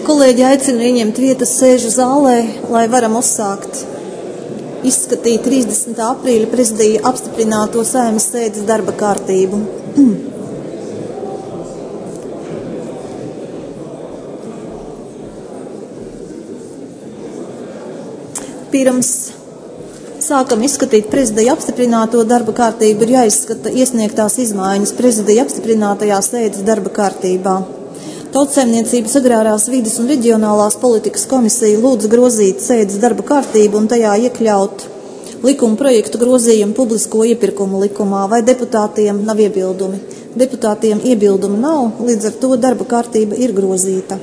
Kolēģi aicina ieņemt vietas sēžu zālē, lai varam uzsākt izskatīt 30. aprīļa prezidija apstiprināto Saeimas sēdes darba kārtību. Pirms sākam izskatīt prezidija apstiprināto darba kārtību, ir jāizskata iesniegtās izmaiņas prezidija apstiprinātajā sēdes darba kārtībā. Tautsaimniecības agrārās vides un reģionālās politikas komisija lūdz grozīt sēdes darba kārtību un tajā iekļaut likuma projektu grozījumu publisko iepirkumu likumā, vai deputātiem nav iebildumi. Deputātiem iebildumu nav, līdz ar to darba kārtība ir grozīta.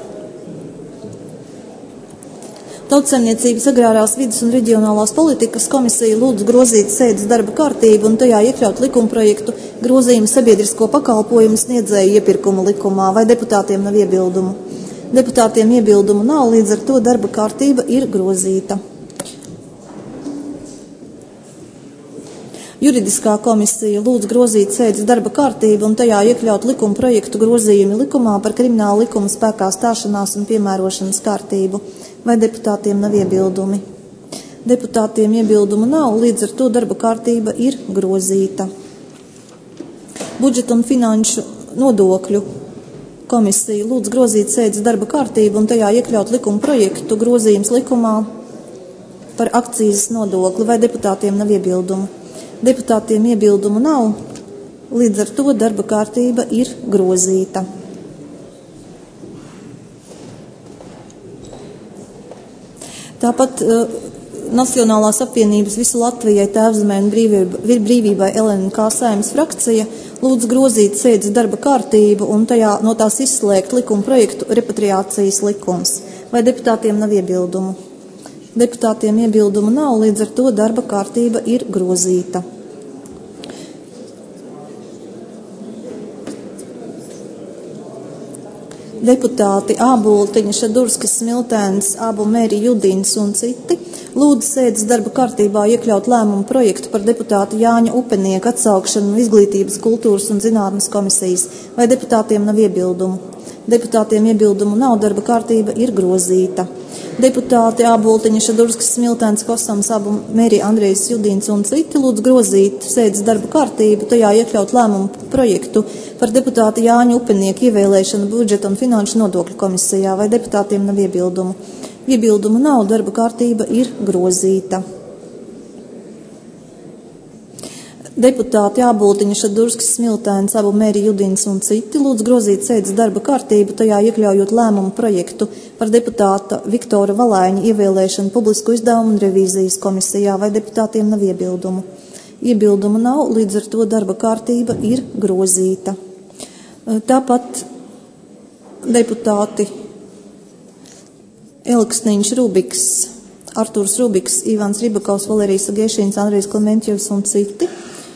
Tautsaimniecības agrārās vides un reģionālās politikas komisija lūdz grozīt sēdes darba kārtību un tajā iekļaut likumprojektu grozījumu sabiedrisko pakalpojumu sniedzēju iepirkumu likumā, vai deputātiem nav iebildumu. Deputātiem iebildumu nav, līdz ar to darba kārtība ir grozīta. Juridiskā komisija lūdz grozīt sēdes darba kārtību un tajā iekļaut likumprojektu grozījumi likumā par kriminālu likumu spēkā stāšanās un piemērošanas kārtību. Vai deputātiem nav iebildumi? Deputātiem iebildumu nav, līdz ar to darba kārtība ir grozīta. Budžeta un finanšu nodokļu komisija lūdz grozīt sēdes darba kārtību un tajā iekļaut likuma projektu grozījums likumā par akcijas nodokli. Vai deputātiem nav iebildumu? Deputātiem iebildumu nav, līdz ar to darba kārtība ir grozīta. Tāpat Nacionālās apvienības Visu Latvijai, Tēvzemē un brīvībai LNK Saeimas frakcija lūdz grozīt sēdes darba kārtību un tajā no tās izslēgt likuma projektu repatriācijas likums. Vai deputātiem nav iebildumu? Deputātiem iebildumu nav, līdz ar to darba kārtība ir grozīta. Deputāti Āboltiņa, Šadurskis, Smiltēns, Ābu Mēri, Judīns un citi lūdz sēdes darba kārtībā iekļaut lēmumu projektu par deputātu Jāņa Upenieka atsaukšanu no Izglītības, kultūras un zinātnes komisijas. Vai deputātiem nav iebildumu? Deputātiem iebildumu nav, darba kārtība ir grozīta. Deputāti Āboltiņa, Šadurskis, Smiltēns, Kosams, Ābu Mēri, Andrejs, Judīns un citi lūdz grozīt sēdes darba kārtību, tajā iekļaut lēmumu projektu par deputāta Jāņa Upenieku ievēlēšanu budžeta un finanšu nodokļu komisijā. Vai deputātiem nav iebildumu? Iebildumu nav, darba kārtība ir grozīta. Deputāti Āboltiņa, Šadurskis, Smiltēns, Ābu Mēri, Judīns un citi lūdz grozīt sēdes darba kārtību, tajā iekļaujot lēmumu projektu par deputāta Viktora Valaiņa ievēlēšanu publisku izdevumu un revīzijas komisijā. Vai deputātiem nav iebildumu? Iebildumu nav, līdz ar to darba kārtība ir grozīta. Tāpat deputāti Elksniņš, Rubiks, Artūrs Rubiks, Ivans Ribakovs, Valērijas Agēšīns, Andrejs Klementjevs un citi.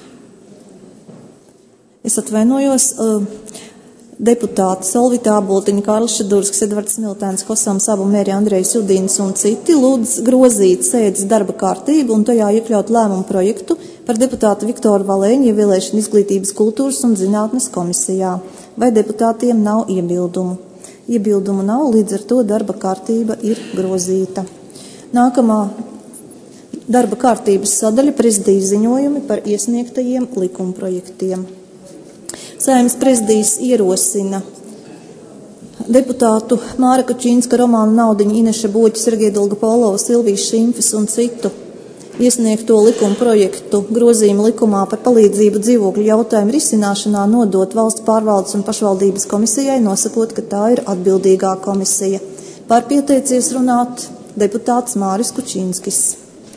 Es atvainojos, deputāti Solvita Āboltiņa, Kārlis Šadurskis, Edvards Smiltēns, Kosams, Ābu Mēri, Andrejs Judīns un citi lūdz grozīt sēdes darba kārtību un tajā iekļaut lēmumu projektu par deputātu Viktoru Valēņu ievēlēšanu Izglītības, kultūras un zinātnes komisijā. Vai deputātiem nav iebildumu? Iebildumu nav, līdz ar to darba kārtība ir grozīta. Nākamā darba kārtības sadaļa prezidijas ziņojumi par iesniegtajiem likumprojektiem. Saeimas prezidijas ierosina deputātu Māra Kačīnska, Romāna Naudiņa, Ineša Boķa, Sergeja Dolgopolova, Silvijas Šimfis un citu iesniegto likumprojektu grozījumu likumā par palīdzību dzīvokļu jautājumu risināšanā nodot Valsts pārvaldes un pašvaldības komisijai, nosakot, ka tā ir atbildīgā komisija. Pārpieteicies runāt deputāts Māris Kačīnskis.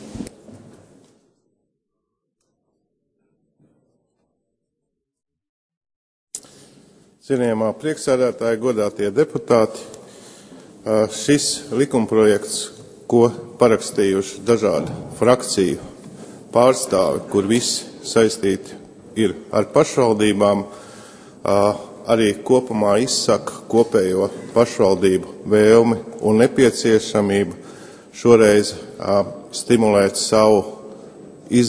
Cienījamā priekšsēdētāja, godātie deputāti, šis likumprojekts, ko parakstījuši dažādu frakciju pārstāvi, kur visi saistīti ir ar pašvaldībām, arī kopumā izsaka kopējo pašvaldību vēlmi un nepieciešamību šoreiz stimulēt savu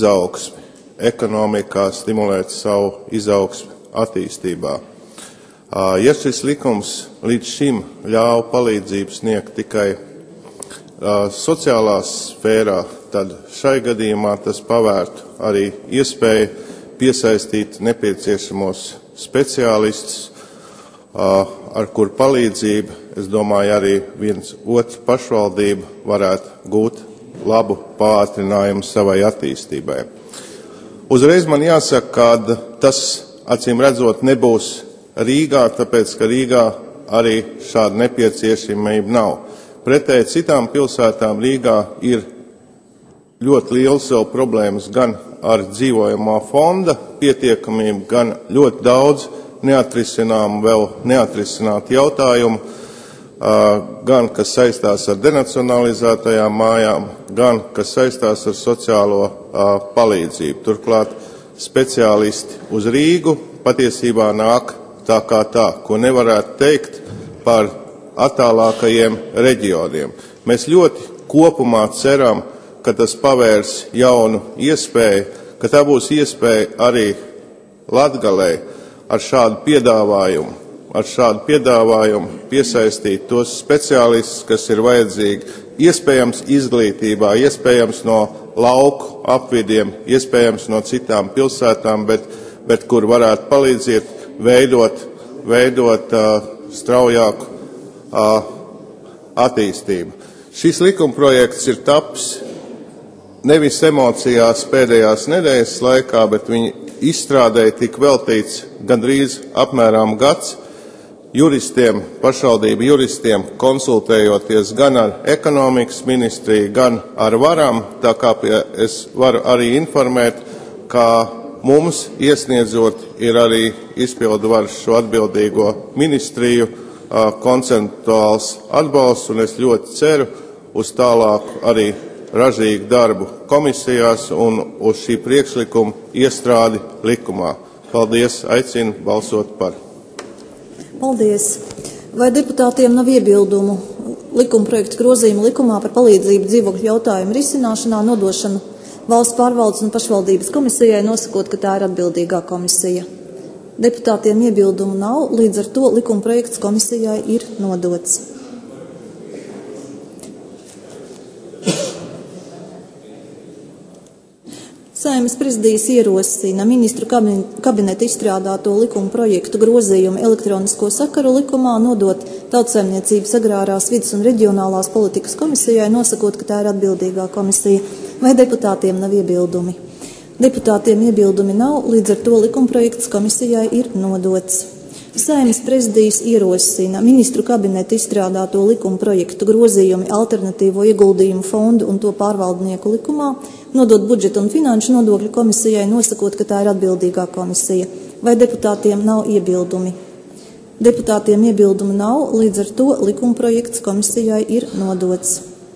izaugsmi ekonomikā, stimulēt savu izaugsmi attīstībā. Ja šis likums līdz šim ļauj palīdzību sniegt tikai sociālā sfērā, tad šai gadījumā tas pavērtu arī iespēju piesaistīt nepieciešamos speciālistus, ar kur palīdzību, es domāju, arī viens otrs pašvaldība varētu gūt labu pātrinājumu savai attīstībai. Uzreiz man jāsaka, ka tas, acīm redzot, nebūs Rīgā, tāpēc, ka Rīgā arī šāda nepieciešamība nav. Pretēji citām pilsētām Rīgā ir ļoti liels vēl problēmas gan ar dzīvojamā fonda pietiekamību, gan ļoti daudz neatrisinātu jautājumu, gan kas saistās ar denacionalizētajām mājām, gan kas saistās ar sociālo palīdzību. Turklāt speciālisti uz Rīgu patiesībā nāk tā kā tā, ko nevarētu teikt par attālākajiem reģioniem. Mēs ļoti kopumā ceram, ka tas pavērs jaunu iespēju, ka tā būs iespēja arī Latgalei ar šādu piedāvājumu piesaistīt tos speciālistus, kas ir vajadzīgi, iespējams izglītībā, iespējams no lauku apvidiem, iespējams no citām pilsētām, bet kur varētu palīdzēt veidot straujāku attīstību. Šis likumprojekts ir tapis nevis emocijās pēdējās nedēļas laikā, bet viņa izstrādēja tik veltīts gandrīz apmēram gads juristiem, pašvaldību juristiem, konsultējoties gan ar ekonomikas ministriju, gan ar varām, tā kā es varu arī informēt, ka mums iesniedzot ir arī izpildu varas šo atbildīgo ministriju konceptuāls atbalsts, un es ļoti ceru uz tālāku arī ražīgu darbu komisijās un uz šī priekšlikuma iestrādi likumā. Paldies, aicinu balsot par. Paldies. Vai deputātiem nav iebildumu likumprojektu grozījumu likumā par palīdzību dzīvokļu jautājumu risināšanā nodošanu Valsts pārvaldes un pašvaldības komisijai, nosakot, ka tā ir atbildīgā komisija? Deputātiem iebildumu nav, līdz ar to likumprojekts komisijai ir nodots. Saeimas prezidijas ierosina ministru kabineta izstrādāto likuma projektu grozījumu elektronisko sakaru likumā nodot Tautsaimniecības agrārās vides un reģionālās politikas komisijai, nosakot, ka tā ir atbildīgā komisija. Vai deputātiem nav iebildumi? Deputātiem iebildumi nav, līdz ar to likumprojekts komisijai ir nodots. Saeimas prezidijas ierosina ministru kabineta izstrādāto likuma projektu grozījumi alternatīvo ieguldījumu fondu un to pārvaldnieku likumā, nodot budžeta un finanšu nodokļu komisijai, nosakot, ka tā ir atbildīgā komisija. Vai deputātiem nav iebildumi? Deputātiem iebildumi nav, līdz ar to likumprojekts komisijai ir nodots.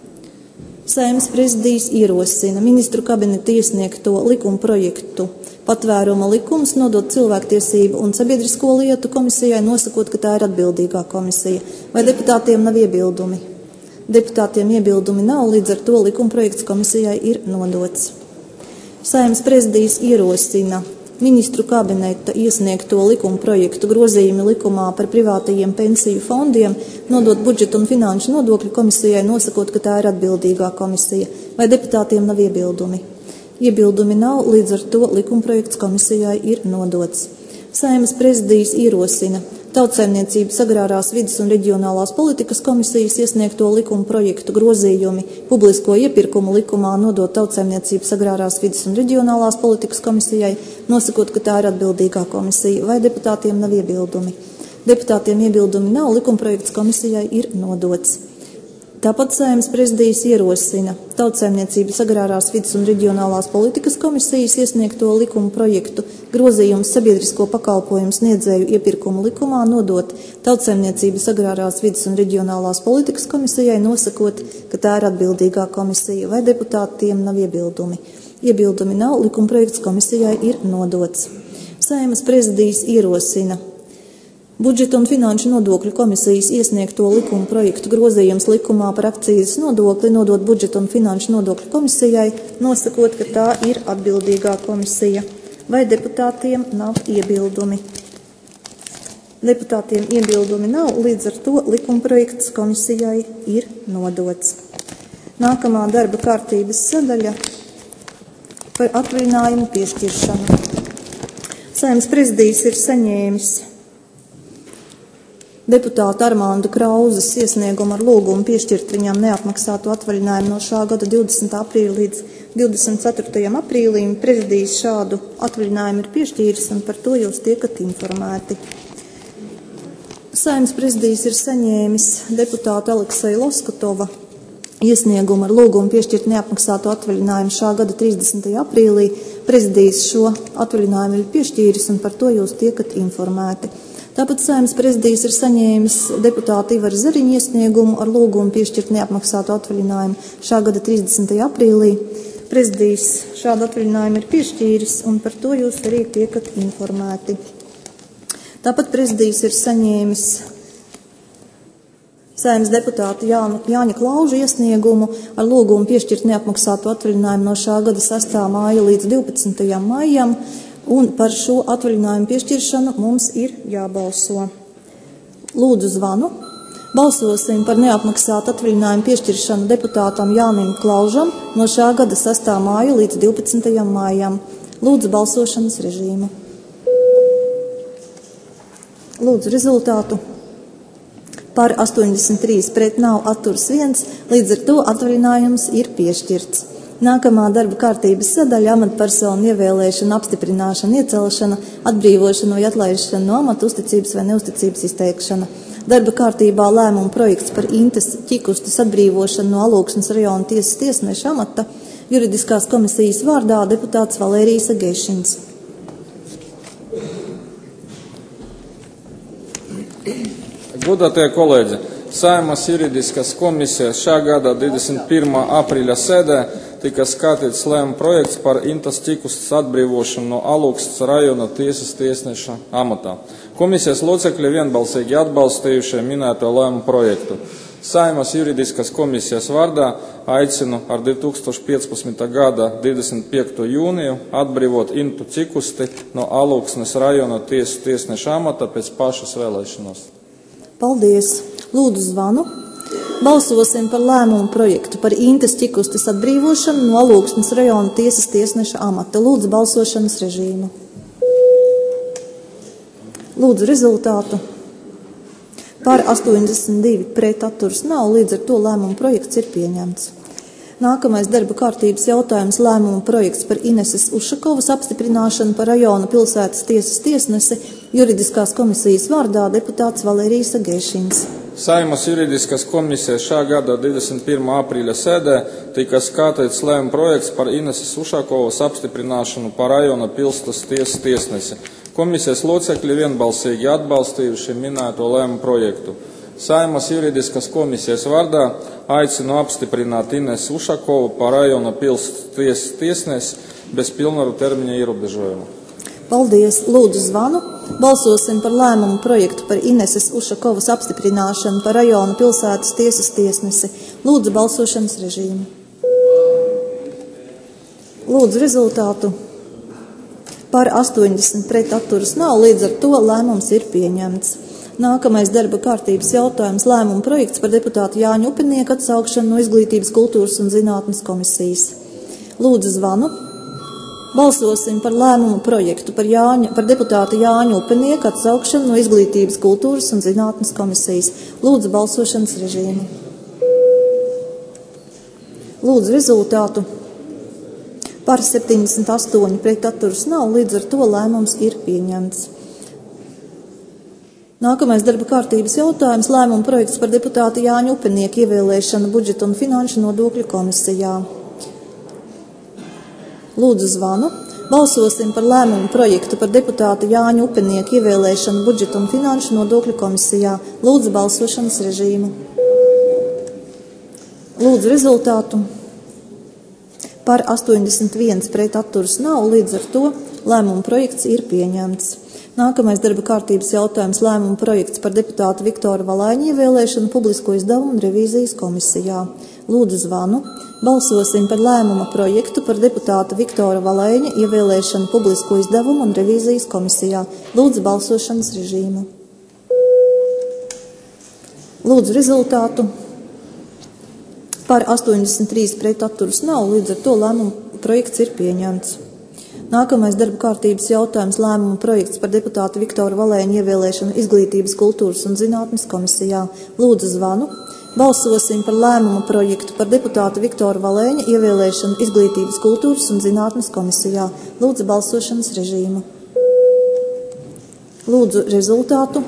Saeimas prezidijas ierosina ministru kabineta iesniegto likuma projektu patvēruma likums nodot cilvēktiesību un sabiedrisko lietu komisijai, nosakot, ka tā ir atbildīgā komisija. Vai deputātiem nav iebildumi? Deputātiem iebildumi nav, līdz ar to likumprojekts komisijai ir nodots. Saeimas prezidijas ierosina ministru kabineta iesniegto likuma projektu grozījumi likumā par privātajiem pensiju fondiem, nodot budžeta un finanšu nodokļu komisijai, nosakot, ka tā ir atbildīgā komisija. Vai deputātiem nav iebildumi? Iebildumi nav, līdz ar to likumprojekts komisijai ir nodots. Saeimas prezidijas ierosina Tautsaimniecības agrārās vides un reģionālās politikas komisijas iesniegto likuma projektu grozījumi publisko iepirkumu likumā nodot Tautsaimniecības agrārās vides un reģionālās politikas komisijai, nosakot, ka tā ir atbildīgā komisija. Vai deputātiem nav iebildumi? Deputātiem iebildumi nav, likumprojekts komisijai ir nodots. Tāpat Saeimas prezidijas ierosina Tautsaimniecības agrārās vides un reģionālās politikas komisijas iesniegto likuma projektu grozījums sabiedrisko pakalpojumu sniedzēju iepirkumu likumā nodot Tautsaimniecības agrārās vides un reģionālās politikas komisijai, nosakot, ka tā ir atbildīgā komisija. Vai deputātiem nav iebildumi? Iebildumi nav, likumprojekts komisijai ir nodots. Saeimas prezidijas ierosina budžeta un finanšu nodokļu komisijas iesniegto likuma projektu grozījums likumā par akcijas nodokli nodot budžeta un finanšu nodokļu komisijai, nosakot, ka tā ir atbildīgā komisija. Vai deputātiem nav iebildumi? Deputātiem iebildumi nav, līdz ar to likumprojekts komisijai ir nodots. Nākamā darba kārtības sadaļa par atvaļinājumu piešķiršanu. Saeimas prezidijs ir saņēmis deputāta Armānda Krauzes iesniegumu ar lūgumu piešķirt viņam neapmaksātu atvaļinājumu no šā gada 20. aprīļa līdz 24. aprīlim. Prezidijs šādu atvaļinājumu ir piešķīris, un par to jūs tiekat informēti. Saeimas prezidijs ir saņēmis deputāta Alekseja Loskatova iesniegumu ar lūgumu piešķirt neapmaksātu atvaļinājumu šā gada 30. aprīlī. Prezidijs šo atvaļinājumu ir piešķīris, un par to jūs tiekat informēti. Tāpat Saeimas prezidijs ir saņēmis deputāta Ivara Zariņa iesniegumu ar lūgumu piešķirt neapmaksātu atvaļinājumu šā gada 30. aprīlī. Prezidijs šādu atvaļinājumu ir piešķīris, un par to jūs arī tiekat informēti. Tāpat prezidijs ir saņēmis Saeimas deputāta Jāņa Klauža iesniegumu ar lūgumu piešķirt neapmaksātu atvaļinājumu no šā gada 6. māja līdz 12. maijam, un par šo atvaļinājumu piešķiršanu mums ir jābalso. Lūdzu zvanu. Balsosim par neapmaksātu atvaļinājumu piešķiršanu deputātam Jānim Klaužam no šā gada 6. māja līdz 12. maijam. Lūdzu balsošanas režīmu. Lūdzu rezultātu. Par 83 pret nav atturs 1, līdz ar to atvaļinājums ir piešķirts. Nākamā darba kārtības sadaļa - amatpersonu ievēlēšana, apstiprināšana, iecelšana, atbrīvošana vai atlaišana no amata, uzticības vai neuzticības izteikšana. Darba kārtībā lēmuma projekts par Intes Ķikustes atbrīvošanu no Alūksnes rajona tiesas tiesneša amata. Juridiskās komisijas vārdā deputāts Valērijas Agēšins. Godātie kolēģi, Saeimas juridiskās komisijas šā gada 21. aprīļa sēdē tika skatīts lēmuma projekts par Intas Ķikustes atbrīvošanu no Alūksnes rajona tiesas tiesneša amatā. Komisijas locekļi vienbalsīgi atbalstījušie minēto lēmuma projektu. Saeimas juridiskās komisijas vārdā aicinu ar 2015. gada 25. jūniju atbrīvot Intu Ķikusti no Alūksnes rajona tiesas tiesneša amata pēc pašas vēlēšanos. Paldies! Lūdzu zvanu. Balsosim par lēmumu projektu par Intes Ķikustes atbrīvošanu no Alūksnes rajona tiesas tiesneša amata. Lūdzu balsošanas režīmu. Lūdzu rezultātu. Par 82 pret atturs nav, līdz ar to lēmumu projekts ir pieņemts. Nākamais darba kārtības jautājums - lēmuma projekts par Ineses Ušakovas apstiprināšanu par rajona pilsētas tiesas tiesnesi. Juridiskās komisijas vārdā deputāts Valērijas Agēšins. Saeimas juridiskās komisijas šā gada 21. aprīļa sēdē tika skatīts lēmuma projekts par Ineses Ušakovas apstiprināšanu par rajona pilsētas tiesas tiesnesi. Komisijas locekļi vienbalsīgi atbalstījuši minēto lēmuma projektu. Saeimas juridiskās komisijas vārdā aicinu apstiprināt Inesu Ušakovu par rajona pilsētas tiesnesi bez pilnvaru termiņa ierobežojuma. Paldies! Lūdzu zvanu. Balsosim par lēmumu projektu par Ineses Ušakovas apstiprināšanu par rajona pilsētas tiesas tiesnesi. Lūdzu balsošanas režīmu. Lūdzu rezultātu. Par 80 pret atturas nav, līdz ar to lēmums ir pieņemts. Nākamais darba kārtības jautājums - lēmuma projekts par deputātu Jāņa Upenieku atsaukšanu no Izglītības, kultūras un zinātnes komisijas. Lūdzu zvanu. Balsosim par lēmumu projektu par deputātu Jāņa Upenieku atsaukšanu no Izglītības, kultūras un zinātnes komisijas. Lūdzu balsošanas režīmu. Lūdzu rezultātu. Par 78 pret atturas nav, līdz ar to lēmums ir pieņemts. Nākamais darba kārtības jautājums - lēmuma projekts par deputātu Jāņa Upenieku ievēlēšanu budžeta un finanšu nodokļu komisijā. Lūdzu zvanu. Balsosim par lēmumu projektu par deputātu Jāņa Upenieku ievēlēšanu budžeta un finanšu nodokļu komisijā. Lūdzu balsošanas režīmu. Lūdzu rezultātu. Par 81 pret atturas nav, līdz ar to lēmuma projekts ir pieņemts. Nākamais darba kārtības jautājums - lēmuma projekts par deputātu Viktoru Valaiņu ievēlēšanu publisko izdevumu un revīzijas komisijā. Lūdzu zvanu. Balsosim par lēmuma projektu par deputātu Viktoru Valaiņu ievēlēšanu publisko izdevumu un revīzijas komisijā. Lūdzu balsošanas režīmu. Lūdzu rezultātu. Par 83 pret atturas nav, līdz ar to lēmuma projekts ir pieņemts. Nākamais darba kārtības jautājums - lēmuma projekts par deputātu Viktoru Valēņu ievēlēšanu Izglītības, kultūras un zinātnes komisijā. Lūdzu zvanu. Balsosim par lēmuma projektu par deputātu Viktoru Valēņu ievēlēšanu Izglītības, kultūras un zinātnes komisijā. Lūdzu balsošanas režīmu. Lūdzu rezultātu.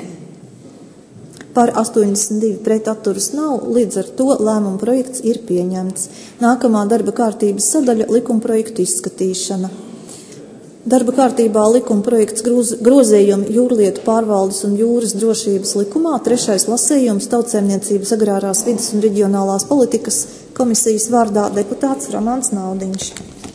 Par 82 pret atturas nav, līdz ar to lēmuma projekts ir pieņemts. Nākamā darba kārtības sadaļa - likumprojektu izskatīšana. Darba kārtībā likumprojekts grozījumi jūrlietu pārvaldes un jūras drošības likumā, 3. lasījums Tautsaimniecības agrārās vides un reģionālās politikas komisijas vārdā deputāts Romāns Naudiņš.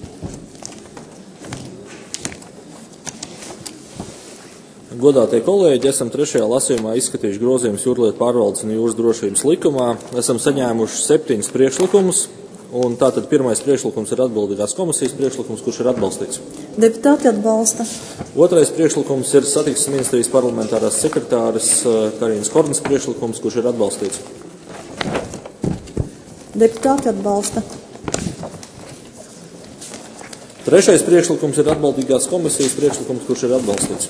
Godātie kolēģi, esam 3. lasījumā izskatījuši grozījumus jūrlietu pārvaldes un jūras drošības likumā. Esam saņēmuši 7 priekšlikumus, un tātad pirmais priekšlikums ir atbildīgās komisijas priekšlikums, kurš ir atbalstīts. Deputāti atbalsta. Otrais priekšlikums ir satiksmes ministrijas parlamentārās sekretāres Karīnas Kornas priekšlikums, kurš ir atbalstīts. Deputāti atbalsta. Trešais priekšlikums ir atbildīgās komisijas priekšlikums, kurš ir atbalstīts.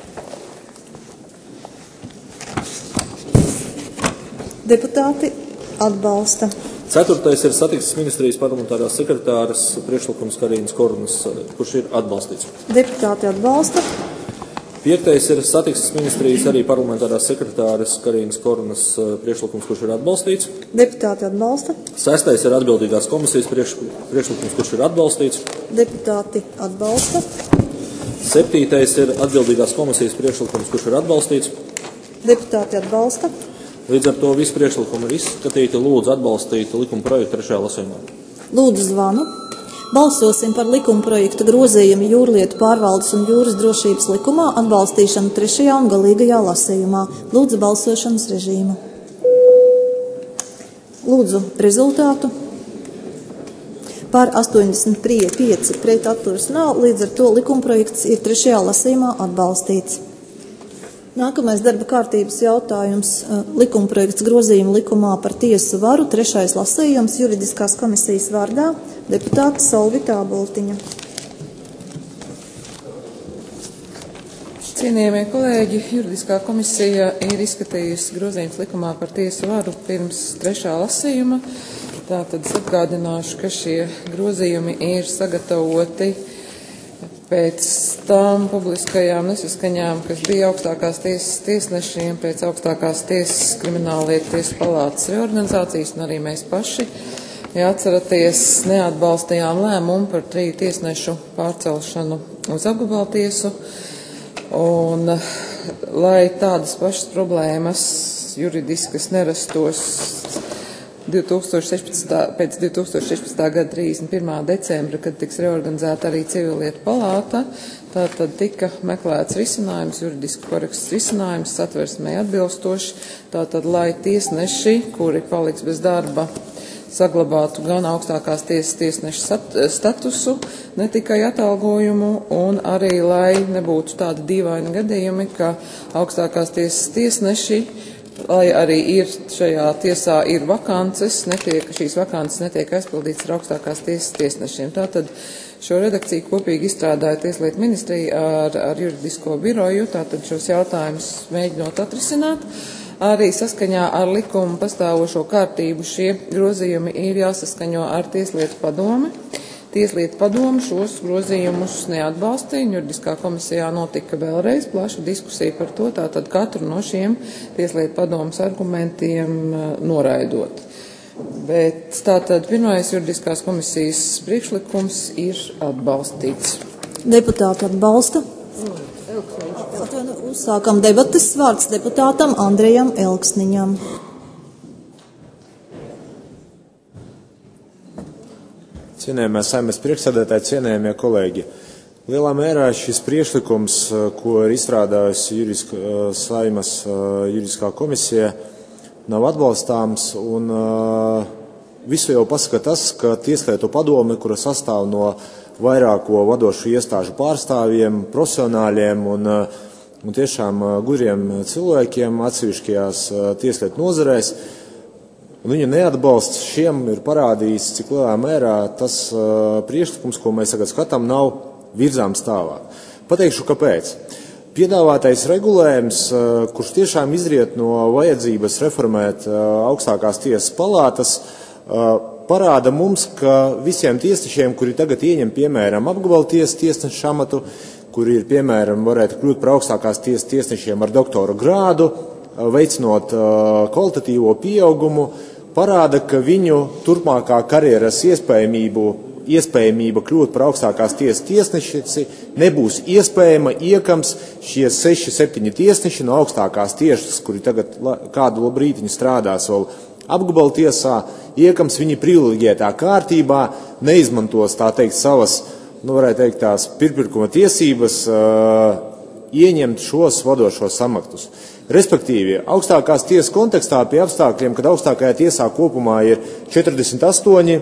Deputāti atbalsta. Ceturtais ir satiksmes ministrijas parlamentārās sekretāres priekšlikums Karīnas Kornas, kurš ir atbalstīts. Deputāti atbalsta. Piektais ir satiksmes ministrijas arī parlamentārās sekretāres Karīnas Kornas priekšlikums, kurš ir atbalstīts. Deputāti atbalsta. Sestais ir atbildīgās komisijas priekšlikums, kurš ir atbalstīts. Deputāti atbalsta. Septītais ir atbildīgās komisijas priekšlikums, kurš ir atbalstīts. Deputāti atbalsta. Līdz ar to visi priekšlikumi ir izskatīti. Lūdzu atbalstīt likuma projektu 3. lasījumā. Lūdzu zvanu. Balsosim par likuma projekta grozījumu jūrlietu pārvaldes un jūras drošības likumā atbalstīšanu 3. un galīgajā lasījumā. Lūdzu balsošanas režīmu. Lūdzu rezultātu. Par 85 pret atturas nav, līdz ar to likuma projekts ir 3. lasījumā atbalstīts. Nākamais darba kārtības jautājums - likumprojekts grozījuma likumā par tiesu varu, 3. lasījums juridiskās komisijas vārdā deputāta Solvita Āboltiņa. Cienījamie kolēģi, juridiskā komisija ir izskatījusi grozījumus likumā par tiesu varu pirms 3. lasījuma. Tātad atgādināšu, ka šie grozījumi ir sagatavoti pēc tām publiskajām nesaskaņām, kas bija augstākās tiesas tiesnešiem, pēc augstākās tiesas krimināllietu tiesas palātas reorganizācijas, un arī mēs paši, ja atceraties, neatbalstījām lēmumu par 3 tiesnešu pārcelšanu uz apgabaltiesu, un lai tādas pašas problēmas juridiskas nerastos pēc 2016. gada 31. decembra, kad tiks reorganizēta arī civilietu palāta, tātad tika meklēts risinājums, juridiski korekts risinājums, satversmei atbilstoši, tātad, lai tiesneši, kuri paliks bez darba, saglabātu gan augstākās tiesas tiesneša statusu, ne tikai atalgojumu, un arī, lai nebūtu tādi dīvaini gadījumi, ka augstākās tiesas tiesneši, lai arī šajā tiesā ir vakances, šīs vakances netiek aizpildītas ar augstākās tiesas tiesnešiem. Tātad šo redakciju kopīgi izstrādāja Tieslietu ministrija ar juridisko biroju, tātad šos jautājumus mēģinot atrisināt. Arī saskaņā ar likumu pastāvošo kārtību šie grozījumi ir jāsaskaņo ar Tieslietu padomi. Tieslietu padome šos grozījumus neatbalstīja, un juridiskā komisijā notika vēlreiz plaša diskusija par to, tātad katru no šiem Tieslietu padomes argumentiem noraidot. Bet tātad pirmais juridiskās komisijas priekšlikums ir atbalstīts. Deputāti atbalsta. Uzsākam debates, vārds deputātam Andrejam Elksniņam. Cienējamie Saeimas priekšsēdētāji, cienējamie kolēģi. Lielā mērā šis priekšlikums, ko ir izstrādājusi Saeimas juridiskā komisija, nav atbalstāms, un visu jau pasaka tas, ka Tieslietu padome, kura sastāv no vairāko vadošu iestāžu pārstāvjiem, profesionāļiem un un tiešām gudriem cilvēkiem atsevišķajās tieslietu nozarēs. Un viņu neatbalsts šiem ir parādījis, cik lielā mērā tas priekšlikums, ko mēs tagad skatām, nav virzāms tālāk. Pateikšu, kāpēc. Piedāvātais regulējums, kurš tiešām izriet no vajadzības reformēt augstākās tiesas palātas, parāda mums, ka visiem tiesnešiem, kuri tagad ieņem, piemēram, apgabaltiesas tiesneša amatu, kuri ir, piemēram, varētu kļūt par augstākās tiesas tiesnešiem ar doktora grādu, veicinot kvalitatīvo pieaugumu, parāda, ka viņu turpmākā karjeras iespējamība kļūt par augstākās tiesas tiesneši nebūs iespējama, iekams šie 6-7 tiesneši no augstākās tiesas, kuri tagad kādu brītiņu strādās vēl apgabaltiesā, iekams viņi privileģētā kārtībā neizmantos, tā teikt, savas, varētu teikt, tās pirmpirkuma tiesības ieņemt šos vadošos amatus. Respektīvi, augstākās tiesas kontekstā pie apstākļiem, kad augstākajā tiesā kopumā ir 48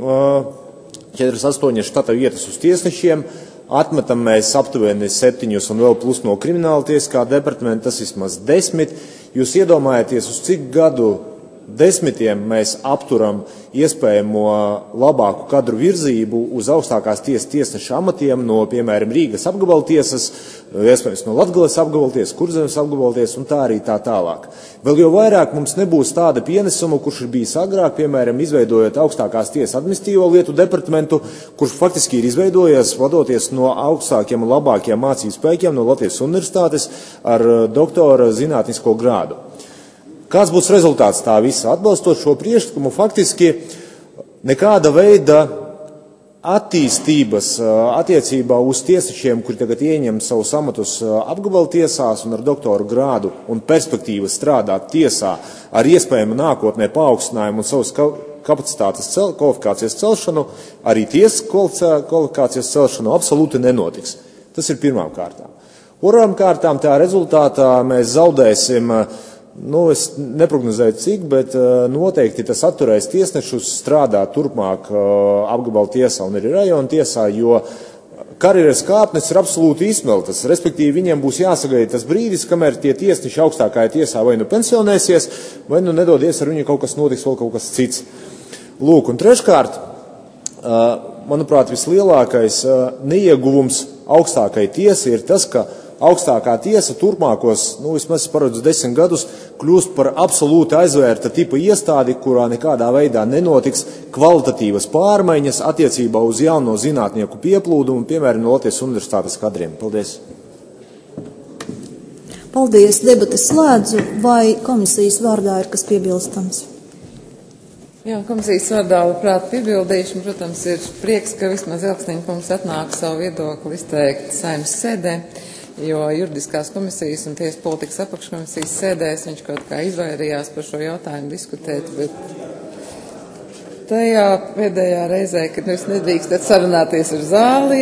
štata vietas uz tiesnešiem, atmetam mēs aptuveni 7 un vēl plus no krimināla tiesiskā departamenta, tas vismaz 10. Jūs iedomājaties, uz cik gadu 10 mēs apturam iespējamo labāku kadru virzību uz augstākās tiesas tiesneša amatiem no, piemēram, Rīgas apgabaltiesas, iespējams no Latgales apgabaltiesas, Kurzemes apgabaltiesas un tā arī tā tālāk. Vēl jau vairāk mums nebūs tāda pienesuma, kurš ir bijis agrāk, piemēram, izveidojot augstākās tiesas administratīvo lietu departamentu, kurš faktiski ir izveidojies vadoties no augstākiem un labākiem mācību spēkiem no Latvijas universitātes ar doktora zinātnisko grādu. Kāds būs rezultāts tā visa? Atbalstot šo priekšlikumu, faktiski nekāda veida attīstības attiecībā uz tiesnešiem, kuri tagad ieņem savus amatus apgabaltiesās un ar doktoru grādu un perspektīvas strādāt tiesā ar iespējamu nākotnē paaugstinājumu un savas kapacitātes kvalifikācijas celšanu, arī tiesas kvalifikācijas celšanu absolūti nenotiks. Tas ir pirmām kārtām. Otrām kārtām tā rezultātā mēs zaudēsim, es neprognozēju cik, bet noteikti tas atturēs tiesnešus strādāt turpmāk apgabala tiesā un arī rajona tiesā, jo karjeras kāpnes ir absolūti izsmeltas. Respektīvi, viņiem būs jāsagaida tas brīdis, kamēr tie tiesneši augstākajā tiesā vai nu pensionēsies, vai nu nedodies ar viņu kaut kas notiks, vēl kaut kas cits. Lūk, un treškārt, manuprāt, vislielākais neieguvums augstākai tiesai ir tas, ka augstākā tiesa turpmākos, vismaz paredz 10 gadus, kļūst par absolūti aizvērta tipa iestādi, kurā nekādā veidā nenotiks kvalitatīvas pārmaiņas attiecībā uz jauno zinātnieku pieplūdumu, piemēram, no Latvijas universitātes kadriem. Paldies! Paldies! Debates slēdzu. Vai komisijas vārdā ir kas piebilstams? Jā, komisijas vārdā labprāt piebildīšu. Protams, ir prieks, ka vismaz Elksniņa kungs atnāk savu viedokli izteikt Saeimas sēdē, jo juridiskās komisijas un tiesu politikas apakškomisijas sēdēs viņš kaut kā izvairījās par šo jautājumu diskutēt, bet tajā pēdējā reizē, kad jūs nedrīkstat sarunāties ar zāli,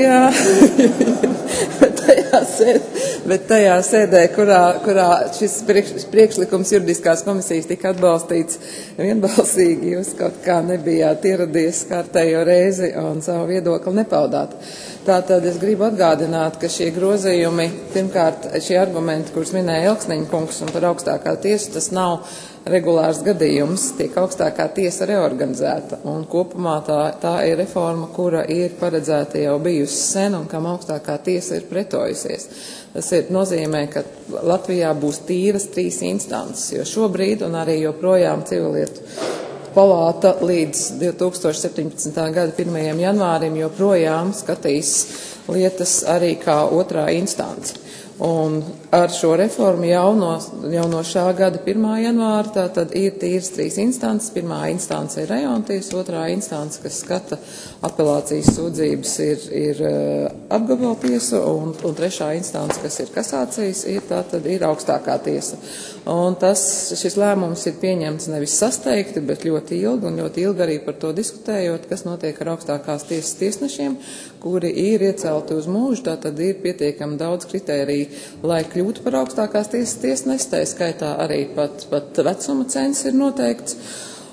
bet tajā sēdē, kurā šis priekšlikums juridiskās komisijas tika atbalstīts vienbalsīgi, jūs kaut kā nebijāt ieradies kārtējo reizi un savu viedokli nepaudāt. Tātad es gribu atgādināt, ka šie grozījumi, pirmkārt, šie argumenti, kurus minēja Elksniņa kungs un par augstākā tiesa, tas nav regulārs gadījums, tiek augstākā tiesa reorganizēta, un kopumā tā ir reforma, kura ir paredzēta jau bijusi sen un kam augstākā tiesa ir pretojusies. Tas nozīmē, ka Latvijā būs tīras 3 instances, jo šobrīd un arī joprojām civilietu palāta līdz 2017. gada 1. janvārim joprojām skatīs lietas arī kā otrā instance. Un ar šo reformu jau no šā gada 1. janvāra tātad ir tīras 3 instances. Pirmā instance ir rajona tiesa, otrā instance, kas skata apelācijas sūdzības, ir apgabala tiesa, un trešā instance, kas ir kasācijas, ir augstākā tiesa. Un šis lēmums ir pieņemts nevis sasteigti, bet ļoti ilgi, un ļoti ilgi arī par to diskutējot, kas notiek ar augstākās tiesas tiesnešiem, kuri ir iecelti uz mūžu, tātad ir pietiekami daudz kritēriju, lai kļūtu par augstākās tiesas tiesnesi, tā skaitā arī pat vecuma cens ir noteikts.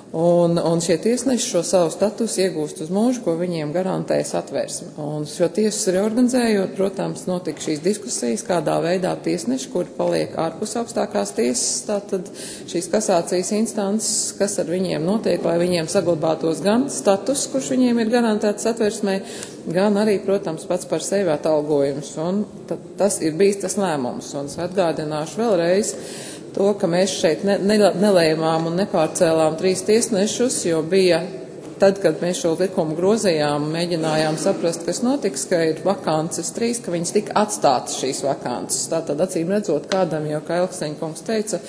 Un šie tiesneši šo savu statusu iegūst uz mūžu, ko viņiem garantē Satversme. Un šo tiesu reorganizējot, protams, notika šīs diskusijas, kādā veidā tiesneši, kuri paliek ārpus augstākās tiesas, tātad šīs kasācijas instances, kas ar viņiem notiek, lai viņiem saglabātos gan status, kurš viņiem ir garantēts Satversmē, gan arī, protams, pats par sevi atalgojums. Un tas ir bijis tas lēmums. Un es atgādināšu vēlreiz to, ka mēs šeit nelēmām un nepārcēlām 3 tiesnešus, jo bija tad, kad mēs šo likumu grozījām, mēģinājām saprast, kas notiks, ka ir vakances 3, ka viņas tika atstātas šīs vakances. Tātad acīm redzot kādam, jo, kā Elksteņa kungs teica,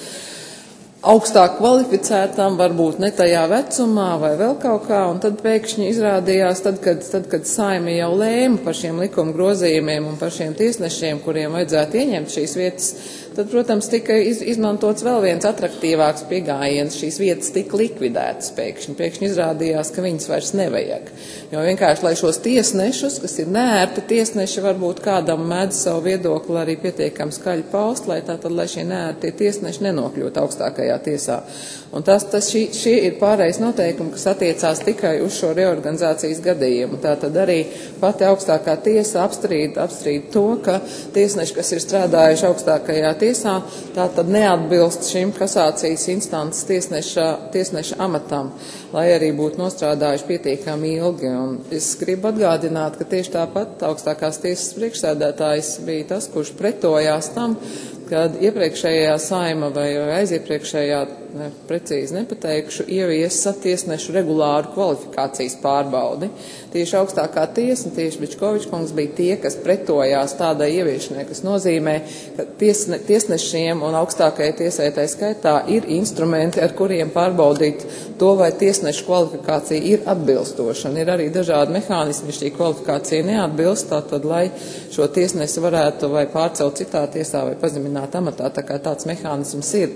augstāk kvalificētām, varbūt ne tajā vecumā vai vēl kaut kā, un tad pēkšņi izrādījās, tad, kad Saeima jau lēma par šiem likuma grozījumiem un par šiem tiesnešiem, kuriem vajadzētu ieņemt šīs vietas, tad, protams, tika izmantots vēl viens atraktīvāks pieejams, šīs vietas tika likvidētas pēkšņi. Pēkšņi izrādījās, ka viņas vairs nevajag. Jo vienkārši, lai šos tiesnešus, kas ir neērti tiesneši, varbūt kādam mēdz savu viedokli arī pietiekami skaļi paust, lai šie neērtie tiesneši nenokļūtu augstākajā tiesā. Un šie ir pārējais noteikumi, kas attiecās tikai uz šo reorganizācijas gadījumu. Tātad arī pati augstākā tiesa apstrīd to, ka tiesneši, kas ir strādājuši augstākajā tiesā, tātad neatbilst šim kasācijas instances tiesneša amatam, lai arī būtu nostrādājuši pietiekami ilgi. Un es gribu atgādināt, ka tieši tāpat augstākās tiesas priekšsēdētājs bija tas, kurš pretojās tam, kad iepriekšējā Saeima vai aiziepriekšējā, precīzi nepateikšu, ieviesa tiesnešu regulāru kvalifikācijas pārbaudi. Tieši augstākā tiesa, tieši Bičkovičs kungs bija tie, kas pretojās tādai ieviešanai, kas nozīmē, ka tiesnešiem un augstākajai tiesai tai skaitā ir instrumenti, ar kuriem pārbaudīt to, vai tiesnešu kvalifikācija ir atbilstoša. Un ir arī dažādi mehānismi, šī kvalifikācija neatbilst, tātad, lai šo tiesnesi varētu vai pārcelt citā tiesā vai pazemināt amatā, tā kā tāds mehānisms ir.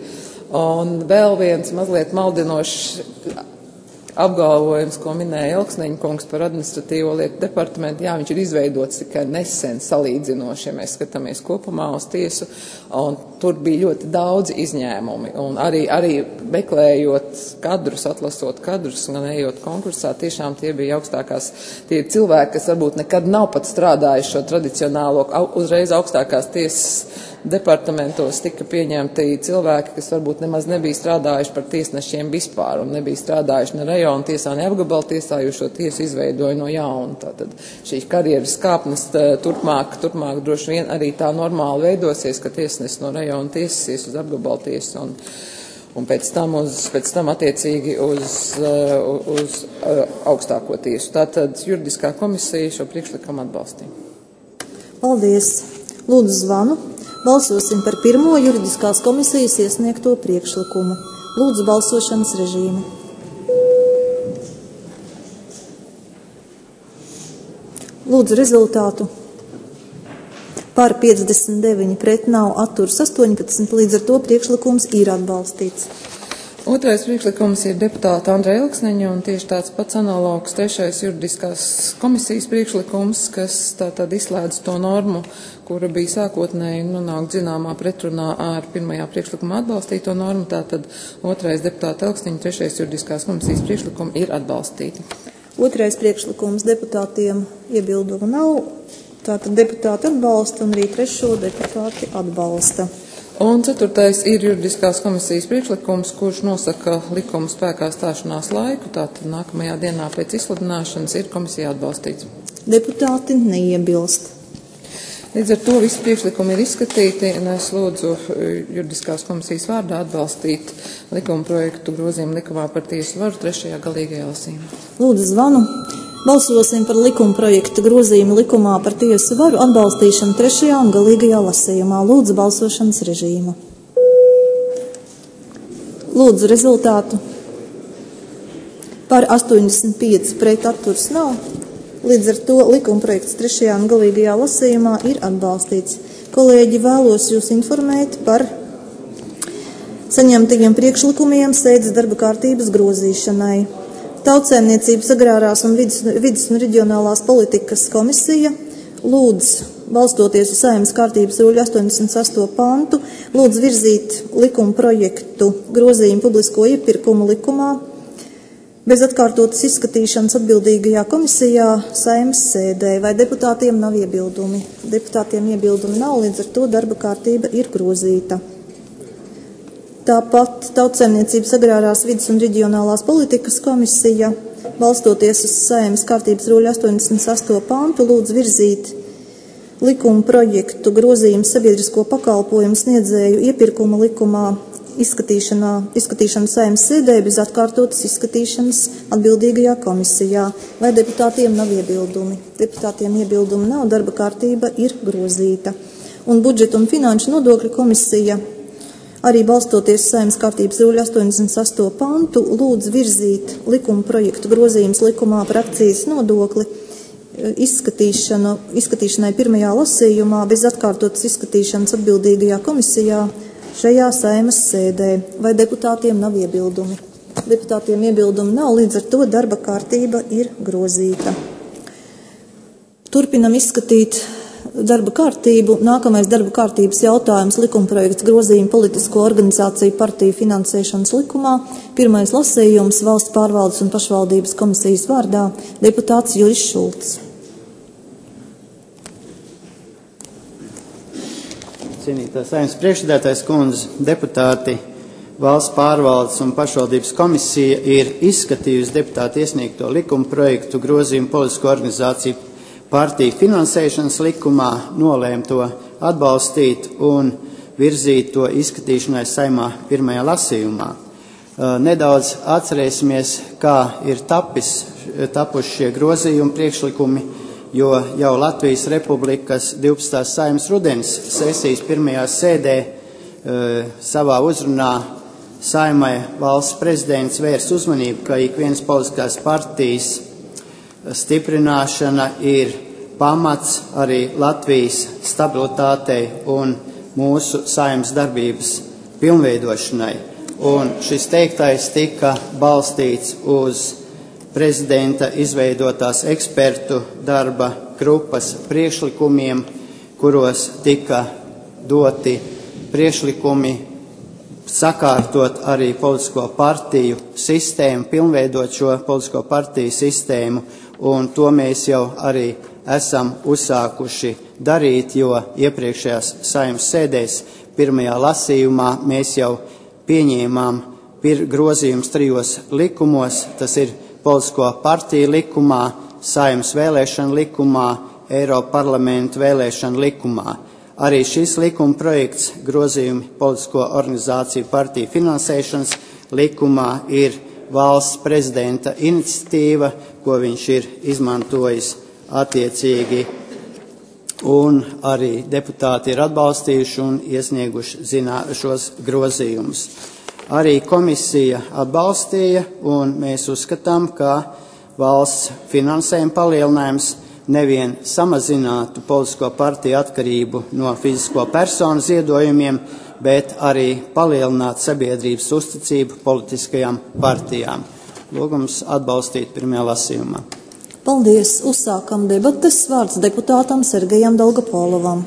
Un vēl viens mazliet maldinošs apgalvojums, ko minēja Elksniņa kungs par administratīvo lietu departamentu. Jā, viņš ir izveidots tikai nesen salīdzinoši, ja mēs skatāmies kopumā uz tiesu, un tur bija ļoti daudz izņēmumi. Un arī meklējot kadrus, atlasot kadrus un ejot konkursā, tiešām tie bija tie ir cilvēki, kas varbūt nekad nav pat strādājuši šo tradicionālo, uzreiz augstākās tiesas departamentos tika pieņemti cilvēki, kas varbūt nemaz nebija strādājuši par tiesnešiem vispār un nebija strādājuši ne rajona tiesā, ne apgabala tiesā, jo šo tiesu izveidoja no jauna. Tātad šīs karjeras kāpnes turpmāk droši vien arī tā normāli veidosies, ka tiesnesis no rajona tiesas ies uz apgabala tiesu un pēc tam attiecīgi uz augstāko tiesu. Tātad juridiskā komisija šo priekšlikumu atbalstīja. Paldies. Lūdzu zvanu. Balsosim par pirmo juridiskās komisijas iesniegto priekšlikumu. Lūdzu balsošanas režīmu. Lūdzu rezultātu. Par 59 pret nav atturs 18, līdz ar to priekšlikums ir atbalstīts. Otrais priekšlikums ir deputāta Andreja Elksniņa un tieši tāds pats analogs trešais juridiskās komisijas priekšlikums, kas tātad izslēdz to normu, kura bija sākotnēji nonākt zināmā pretrunā ar pirmajā priekšlikumā atbalstīto normu. Tātad otrais deputāta Elksniņa, trešais juridiskās komisijas priekšlikumi ir atbalstīti. Otrais priekšlikums deputātiem iebildumu nav, tātad deputāti atbalsta un arī trešo deputāti atbalsta. Un ceturtais ir juridiskās komisijas priekšlikums, kurš nosaka likuma spēkā stāšanās laiku, tātad nākamajā dienā pēc izsludināšanas ir komisijā atbalstīts. Deputāti neiebilst. Līdz ar to visi priekšlikumi ir izskatīti, un es lūdzu juridiskās komisijas vārdā atbalstīt likuma projektu grozījumu likumā par tiesu varu trešajā galīgajā lasījumā. Lūdzu zvanu. Balsosim par likuma projektu grozījumu likumā par tiesu varu atbalstīšanu trešajā un galīgajā lasījumā. Lūdzu balsošanas režīmu. Lūdzu rezultātu. Par 85 pret atturs nav. Līdz ar to likuma projekts trešajā un galīgajā lasījumā ir atbalstīts. Kolēģi, vēlos jūs informēt par saņemtajiem priekšlikumiem sēdes darba kārtības grozīšanai. Tautsēmniecības agrārās un vidas un reģionālās politikas komisija lūdz, balstoties uz Saeimas kārtības rūļu 88. pantu, lūdz virzīt likuma projektu grozījumu publisko iepirkumu likumā bez atkārtotas izskatīšanas atbildīgajā komisijā Saeimas sēdē. Vai deputātiem nav iebildumi? Deputātiem iebildumi nav, līdz ar to darba kārtība ir grozīta. Tāpat Tautsaimniecības agrārās vides un reģionālās politikas komisija, balstoties uz Saeimas kārtības rūļa 88. pantu, lūdz virzīt likuma projektu grozījumu sabiedrisko pakalpojumu sniedzēju iepirkuma likumā izskatīšana Saeimas sēdē bez atkārtotas izskatīšanas atbildīgajā komisijā. Vai deputātiem nav iebildumi? Deputātiem iebildumi nav, darba kārtība ir grozīta. Un budžeta un finanšu nodokļu komisija, arī balstoties Saeimas kārtības rūļa 88. pantu, lūdz virzīt likuma projektu grozījumus likumā par akcijas nodokli izskatīšanai pirmajā lasījumā bez atkārtotas izskatīšanas atbildīgajā komisijā šajā Saeimas sēdē. Vai deputātiem nav iebildumi? Deputātiem iebildumi nav, līdz ar to darba kārtība ir grozīta. Turpinam izskatīt darba kārtību. Nākamais darba kārtības jautājums - likumprojekts grozījuma politisko organizāciju partiju finansēšanas likumā. Pirmais lasījums - Valsts pārvaldes un pašvaldības komisijas vārdā deputāts Juris Šulcs. Cienītā Saeimas priekšsēdētājas kundze, deputāti, Valsts pārvaldes un pašvaldības komisija ir izskatījusi deputātu iesniegto likuma projektu grozījumu politisko organizāciju partiju finansēšanas likumā, nolēma to atbalstīt un virzīt to izskatīšanai Saeimā pirmajā lasījumā. Nedaudz atcerēsimies, kā ir tapuši šie grozījumi priekšlikumi, jo jau Latvijas Republikas 12. Saeimas rudens sesijas pirmajā sēdē savā uzrunā Saeimai valsts prezidents vērs uzmanību, ka ikvienas politiskās partijas stiprināšana ir pamats arī Latvijas stabilitātei un mūsu Saeimas darbības pilnveidošanai. Un šis teiktais tika balstīts uz prezidenta izveidotās ekspertu darba grupas priekšlikumiem, kuros tika doti priekšlikumi sakārtot arī politisko partiju sistēmu, pilnveidot šo politisko partiju sistēmu, un to mēs jau arī esam uzsākuši darīt, jo iepriekšējās Saeimas sēdēs pirmajā lasījumā mēs jau pieņēmām grozījumus 3 likumos, tas ir politisko partiju likumā, Saeimas vēlēšana likumā, Eiropa parlamenta vēlēšana likumā. Arī šis likuma projekts grozījumi politisko organizāciju partiju finansēšanas likumā ir valsts prezidenta iniciatīva, ko viņš ir izmantojis attiecīgi, un arī deputāti ir atbalstījuši un iesnieguši šos grozījumus. Arī komisija atbalstīja, un mēs uzskatām, ka valsts finansējuma palielinājums nevien samazinātu politisko partiju atkarību no fizisko personu ziedojumiem, bet arī palielinātu sabiedrības uzticību politiskajām partijām. Lūgums atbalstīt pirmajā lasījumā. Paldies! Uzsākam debates. Vārds deputātam Sergejam Dolgopolovam.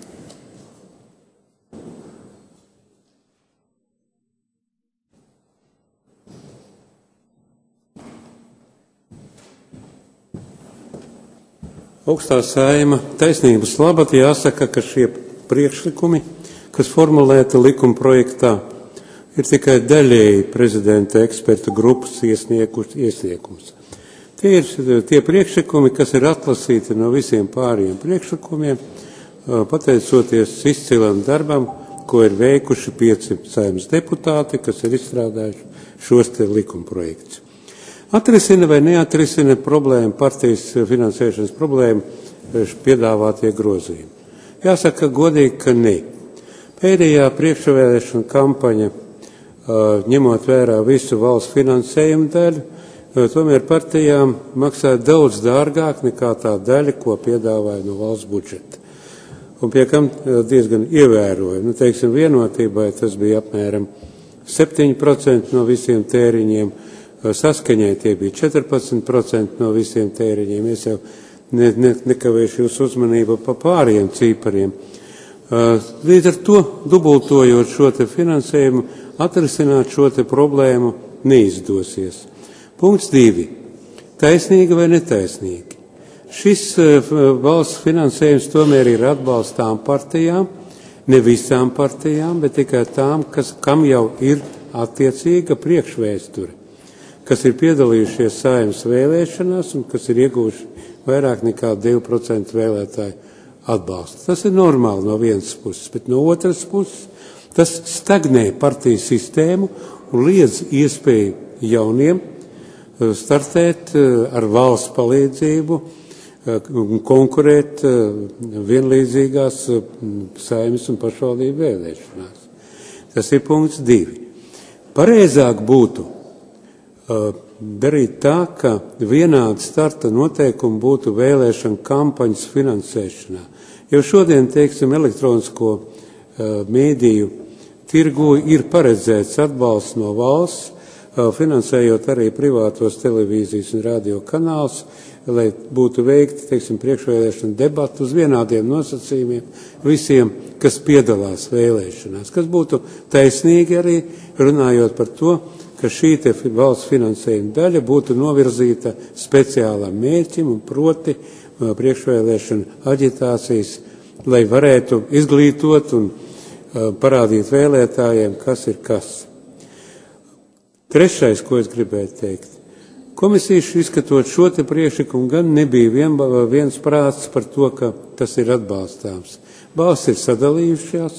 Augstā Saeima, taisnības labad jāsaka, ka šie priekšlikumi, kas formulēti likuma projektā, ir tikai daļēji prezidenta ekspertu grupas iesniegums. Tie ir tie priekšlikumi, kas ir atlasīti no visiem pārējiem priekšlikumiem, pateicoties izcilam darbam, ko ir veikuši 5 Saeimas deputāti, kas ir izstrādājuši šos te likuma projektus. Atrisina vai neatrisina problēmu, partijas finansēšanas problēmu piedāvātie grozījumi? Jāsaka godīgi, ka ne. Pēdējā priekšvēlēšana kampaņa, ņemot vērā visu valsts finansējumu daļu, tomēr partijām maksā daudz dārgāk nekā tā daļa, ko piedāvāja no valsts budžeta. Un pie kam diezgan ievērojami. Teiksim, vienotībai tas bija apmēram 7% no visiem tēriņiem, saskaņai tie bija 14% no visiem tēriņiem. Es jau nekavēšu jūsu uzmanību pa pāriem cīpariem. Līdz ar to, dubultojot šo te finansējumu, atrisināt šo te problēmu neizdosies. Punkts 2. Taisnīgi vai netaisnīgi? Šis valsts finansējums tomēr ir atbalstām partijām, ne visām partijām, bet tikai tām, kam jau ir attiecīga priekšvēsture, kas ir piedalījušies Saeimas vēlēšanās un kas ir ieguvuši vairāk nekā 2% vēlētāju atbalstu. Tas ir normāli no vienas puses, bet no otras puses tas stagnē partiju sistēmu un liedz iespēju jauniem startēt ar valsts palīdzību un konkurēt vienlīdzīgās Saeimas un pašvaldību vēlēšanās. Tas ir punkts 2. Pareizāk būtu darīt tā, ka vienādi starta noteikumi būtu vēlēšana kampaņas finansēšanā. Jau šodien, teiksim, elektronisko mēdīju tirgu ir paredzēts atbalsts no valsts, finansējot arī privātos televīzijas un radio kanālus, lai būtu veikti, teiksim, priekšvēlēšana debati uz vienādiem nosacījumiem visiem, kas piedalās vēlēšanās, kas būtu taisnīgi arī runājot par to, ka šī valsts finansējuma daļa būtu novirzīta speciālam mērķim un proti priekšvēlēšana aģitācijas, lai varētu izglītot un parādīt vēlētājiem, kas ir kas. Trešais, ko es gribēju teikt. Komisija izskatot šo te priekšlikumu gan nebija viens prāts par to, ka tas ir atbalstāms. Balsts ir sadalījušās,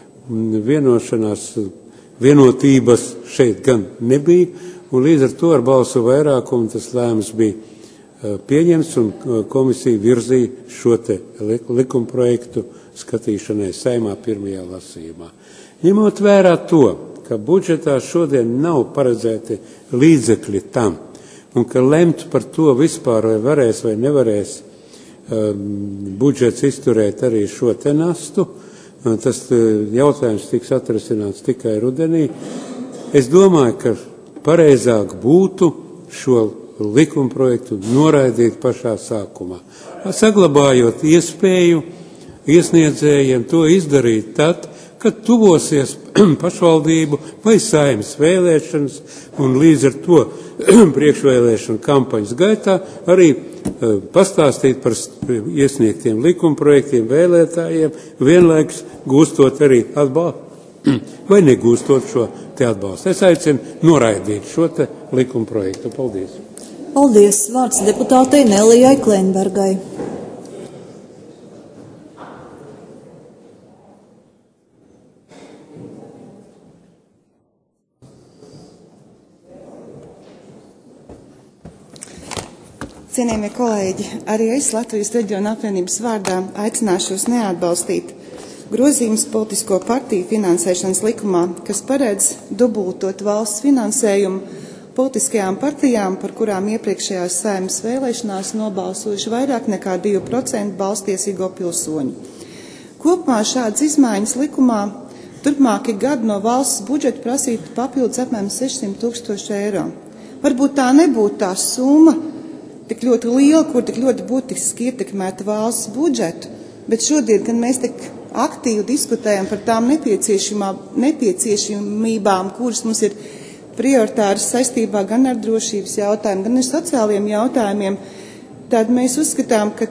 vienotības šeit gan nebija, un līdz ar to ar balsu vairākumu tas lēmums bija pieņemts, un komisija virzīja šo te likumprojektu skatīšanai Saeimā pirmajā lasījumā. Ņemot vērā to, ka budžetā šodien nav paredzēti līdzekļi tam, un ka lemt par to vispār, vai varēs vai nevarēs budžets izturēt arī šo te nastu, tas jautājums tiks atrisināts tikai rudenī. Es domāju, ka pareizāk būtu šo likumprojektu noraidīt pašā sākumā, saglabājot iespēju iesniedzējiem to izdarīt tad, kad tuvosies pašvaldību vai Saeimas vēlēšanas, un līdz ar to priekšvēlēšanu kampaņas gaitā arī pastāstīt par iesniegtiem likumprojektiem vēlētājiem, vienlaikus gūstot arī atbalstu vai negūstot šo te atbalstu. Es aicinu noraidīt šo te likumprojektu. Paldies. Paldies. Vārds deputātei Nelijai Kleinbergai. Cienījamie kolēģi, arī es Latvijas reģiona apvienības vārdā aicināšos neatbalstīt grozījumus politisko partiju finansēšanas likumā, kas paredz dubultot valsts finansējumu politiskajām partijām, par kurām iepriekšējās Saeimas vēlēšanās nobalsojuši vairāk nekā 2% balstiesīgo pilsoņu. Kopumā šādas izmaiņas likumā turpmākie gadi no valsts budžeta prasītu papildus apmēram 600 000 eiro. Varbūt tā nebūtu tā summa tik ļoti liela, kur tik ļoti būtiski ietekmēta valsts budžetu, bet šodien, kad mēs tik aktīvi diskutējam par tām nepieciešamībām, kuras mums ir prioritāras saistībā gan ar drošības jautājumiem, gan ar sociāliem jautājumiem, tad mēs uzskatām, ka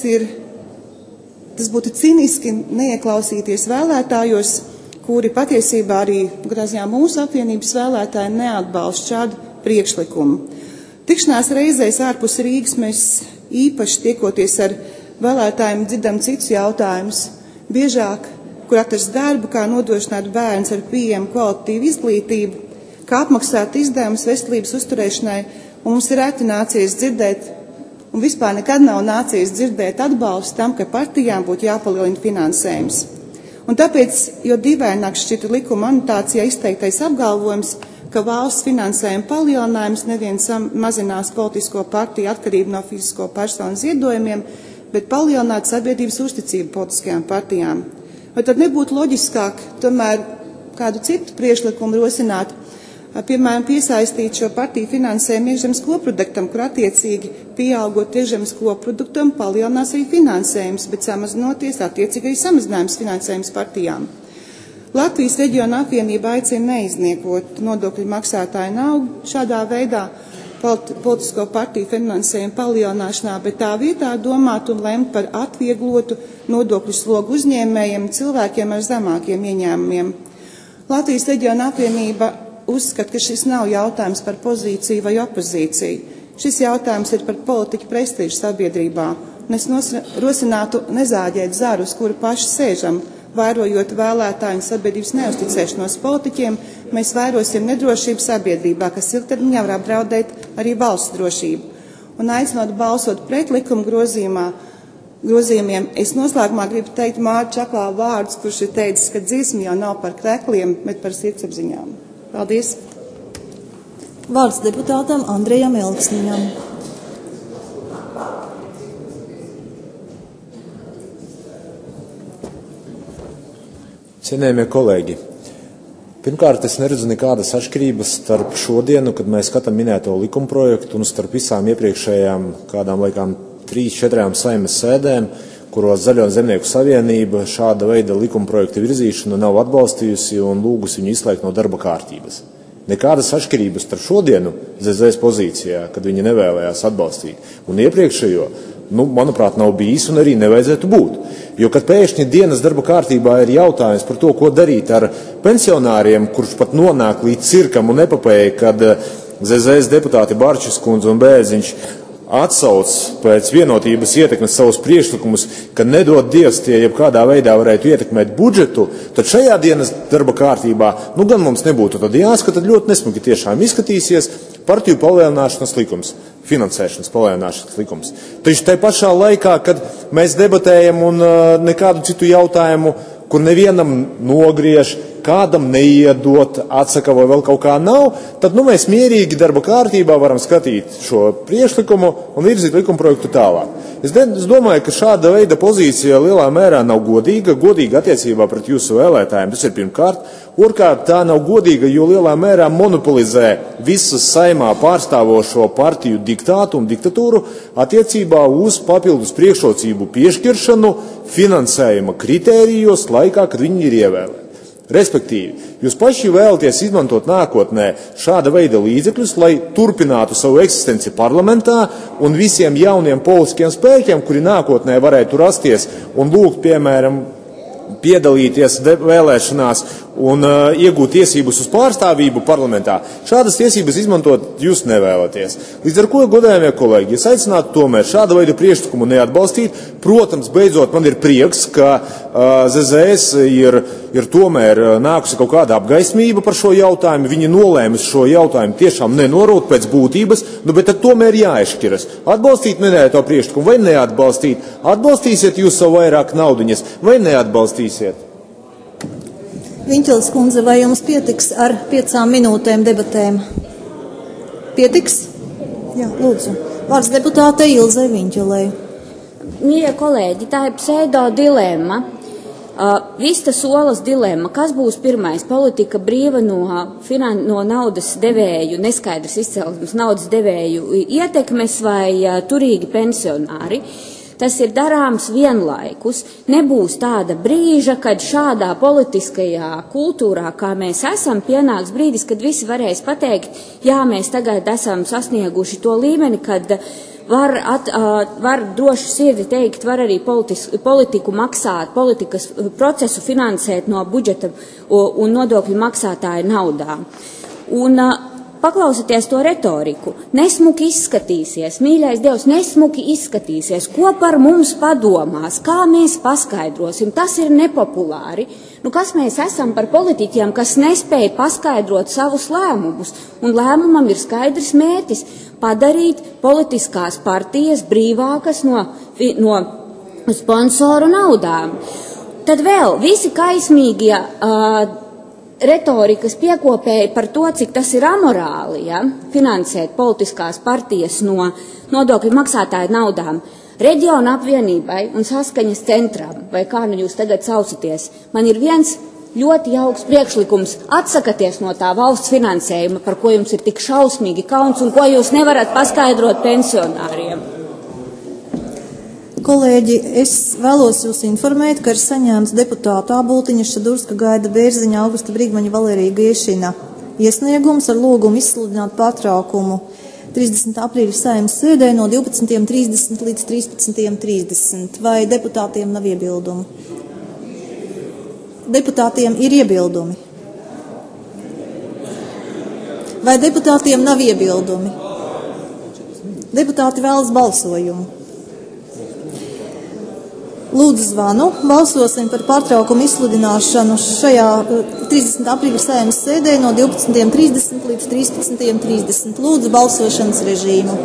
tas būtu ciniski neieklausīties vēlētājos, kuri patiesībā arī mūsu apvienības vēlētāji neatbalsta šādu priekšlikumu. Tikšanās reizēs ārpus Rīgas mēs īpaši tiekoties ar vēlētājiem dzirdam citus jautājumus. Biežāk, kur atrast darbu, kā nodrošināt bērns ar pieejamu kvalitatīvu izglītību, kā apmaksāt izdevumus veselības uzturēšanai, un mums ir reti nācies dzirdēt, un vispār nekad nav nācies dzirdēt atbalstu tam, ka partijām būtu jāpalielina finansējums. Un tāpēc, jo dīvaināk šķita likuma anotācijā izteiktais apgalvojums, ka valsts finansējuma palielinājums nevien mazinās politisko partiju atkarību no fizisko personu ziedojumiem, bet palielinātu sabiedrības uzticību politiskajām partijām. Vai tad nebūtu loģiskāk tomēr kādu citu priekšlikumu rosināt, piemēram, piesaistīt šo partiju finansējumu iekšzemes koproduktam, kur attiecīgi pieaugot iekšzemes koproduktam palielinās arī finansējums, bet samazinoties attiecīgi arī samazinājums finansējums partijām. Latvijas reģiona apvienība aicina neizniekot nodokļu maksātāju naudu šādā veidā, politisko partiju finansējumu palielināšanā, bet tā vietā domāt un lemt par atvieglotu nodokļu slogu uzņēmējiem, cilvēkiem ar zemākiem ieņēmumiem. Latvijas reģiona apvienība uzskata, ka šis nav jautājums par pozīciju vai opozīciju. Šis jautājums ir par politiķu prestīžu sabiedrībā, un es rosinātu nezāģēt zaru, uz kuru paši sēžam. Vērojot vēlētāju un sabiedrības neusticēšanos politiķiem, mēs vērosim nedrošību sabiedrībā, kas ilgtermiņā var apdraudēt arī valsts drošību. Un aicinot balsot pret likuma grozījumiem, es noslēgumā gribu teikt Mārta Čaklā vārdus, kurš ir teicis, ka dziesma jau nav par krekliem, bet par sirdsapziņām. Paldies! Vārds deputātam Andrejam Elksniņam. Cienējamie kolēģi, pirmkārt, es neredzu nekādas atšķirības starp šodienu, kad mēs skatām minēto likumprojektu, un starp visām iepriekšējām kādām laikām 3-4 Saeimas sēdēm, kuros Zaļo zemnieku savienība šāda veida likumprojekta virzīšanu nav atbalstījusi un lūgusi viņu izslēgt no darba kārtības. Nekādas atšķirības starp šodienu ZZS pozīcijā, kad viņi nevēlējās atbalstīt, un iepriekšējo, manuprāt, nav bijis un arī nevajadzētu būt. Jo, kad pēkšņi dienas darba kārtībā ir jautājums par to, ko darīt ar pensionāriem, kurš pat nonāk līdz cirkam un epopēja, kad ZZS deputāti Barčis kundze un Bērziņš atsauc pēc vienotības ietekmes savus priekšlikumus, ka nedod Dievs tie jebkādā veidā varētu ietekmēt budžetu, tad šajā dienas darba kārtībā, gan mums nebūtu tad jāskata, tad ļoti nesmuki tiešām izskatīsies partiju palielināšanas likums, finansēšanas palielināšanas likums. Taču tai pašā laikā, kad mēs debatējam un nekādu citu jautājumu, kur nevienam nogriež, kādam neiedot, atsaka vai vēl kaut kā nav, tad mēs mierīgi darba kārtībā varam skatīt šo priekšlikumu un virzīt likumprojektu tālāk. Es domāju, ka šāda veida pozīcija lielā mērā nav godīga attiecībā pret jūsu vēlētājiem. Tas ir pirmkārt. Otrkārt, tā nav godīga, jo lielā mērā monopolizē visas Saeimā pārstāvošo partiju diktātu un diktatūru attiecībā uz papildus priekšrocību piešķiršanu finansējuma kritērijos laikā, kad viņi ir ievēlēti. Respektīvi, jūs paši vēlaties izmantot nākotnē šāda veida līdzekļus, lai turpinātu savu eksistenci parlamentā un visiem jauniem politiskiem spēkiem, kuri nākotnē varētu rasties un lūgt, piemēram, piedalīties vēlēšanās un iegūt tiesības uz pārstāvību parlamentā. Šādas tiesības izmantot jūs nevēlaties. Līdz ar ko, godājamie kolēģi, es aicinātu tomēr šāda veida priekšlikumu neatbalstīt. Protams, beidzot, man ir prieks, ka ZZS ir tomēr nākusi kaut kāda apgaismība par šo jautājumu. Viņi nolēmis šo jautājumu tiešām nenorūt pēc būtības, bet tad tomēr jāizšķiras. Atbalstīt minēto priekšlikumu vai neatbalstīt? Atbalstīsiet jūs savu vairāk naudiņas vai neatbalstīsiet? Viņķeles kundze, vai jums pietiks ar 5 minūtēm debatēm? Pietiks? Jā, lūdzu. Vārds deputātei Ilzei Viņķelei. Mīļie kolēģi, tā ir pseido dilemma. Vistas olas dilemma. Kas būs pirmais? Politika brīva no naudas devēju, neskaidrs izcelsmes naudas devēju ietekmes vai turīgi pensionāri? Tas ir darāms vienlaikus. Nebūs tāda brīža, kad šādā politiskajā kultūrā, kā mēs esam, pienāks brīdis, kad visi varēs pateikt, jā, mēs tagad esam sasnieguši to līmeni, kad var droši sirdi teikt, var arī politiku maksāt, politikas procesu finansēt no budžeta un nodokļu maksātāju naudām. Un paklausieties to retoriku. Nesmuki izskatīsies, mīļais Dievs, nesmuki izskatīsies. Ko par mums padomās? Kā mēs paskaidrosim? Tas ir nepopulāri. Kas mēs esam par politiķiem, kas nespēja paskaidrot savus lēmumus? Un lēmumam ir skaidrs mērķis – padarīt politiskās partijas brīvākas no sponsoru naudām. Tad vēl visi kaismīgie retorikas piekopēji par to, cik tas ir amorāli, finansēt politiskās partijas no nodokļu maksātāju naudām. Reģiona apvienībai un saskaņas centram, vai kā jūs tagad saucaties, man ir viens ļoti jauks priekšlikums. Atsakaties no tā valsts finansējuma, par ko jums ir tik šausmīgi kauns un ko jūs nevarat paskaidrot pensionāriem. Kolēģi, es vēlos jūs informēt, ka ir saņēmts deputātu Āboltiņa, Šadurska, Gaida Bērziņa, Augusta Brigmaņa, Valērija Griešina iesniegums ar lūgumu izsludināt pārtraukumu 30. aprīļa Saeimas sēdē no 12.30 līdz 13.30. Vai deputātiem nav iebildumu? Deputātiem ir iebildumi. Vai deputātiem nav iebildumi? Deputāti vēlas balsojumu. Lūdzu zvanu. Balsosim par pārtraukumu izsludināšanu šajā 30. aprīļa Saeimas sēdē no 12.30 līdz 13.30. Lūdzu balsošanas režīmu.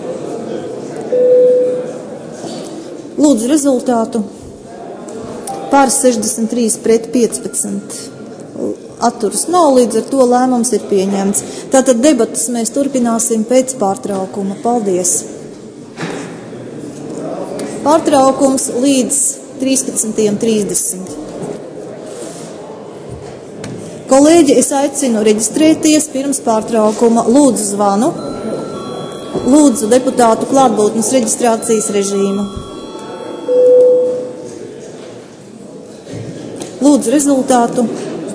Lūdzu rezultātu. Pār 63 pret 15. Atturas nav, līdz ar to lēmums ir pieņemts. Tātad debatas mēs turpināsim pēc pārtraukuma. Paldies! Pārtraukums līdz 13.30. Kolēģi, es aicinu reģistrēties pirms pārtraukuma. Lūdzu zvanu. Lūdzu deputātu klātbūtnes reģistrācijas režīmu. Lūdzu rezultātu.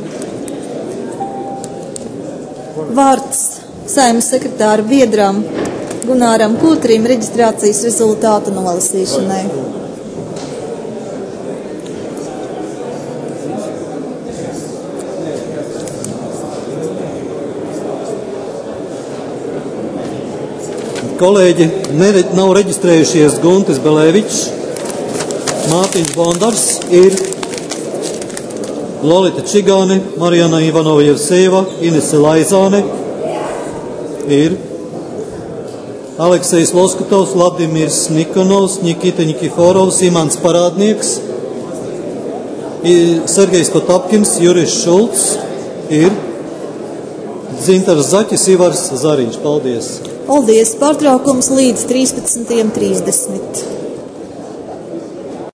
Vārds Saeimas sekretāra biedram Gunāram Kūtrim reģistrācijas rezultātu nolasīšanai. Kolēģi, nav reģistrējušies Guntis Belēvičs, Mārtiņš Bondars, ir Lolita Čigāne, Marijana Ivanova Jevsejeva, Inese Laizāne, ir Aleksejs Loskutovs, Vladimirs Nikonovs, Nikita Nikiforovs, Imants Parādnieks, Sergejs Potapkins, Juris Šulcs, ir Dzintars Zaķis, Ivars Zariņš. Paldies! Paldies! Pārtraukums līdz 13.30.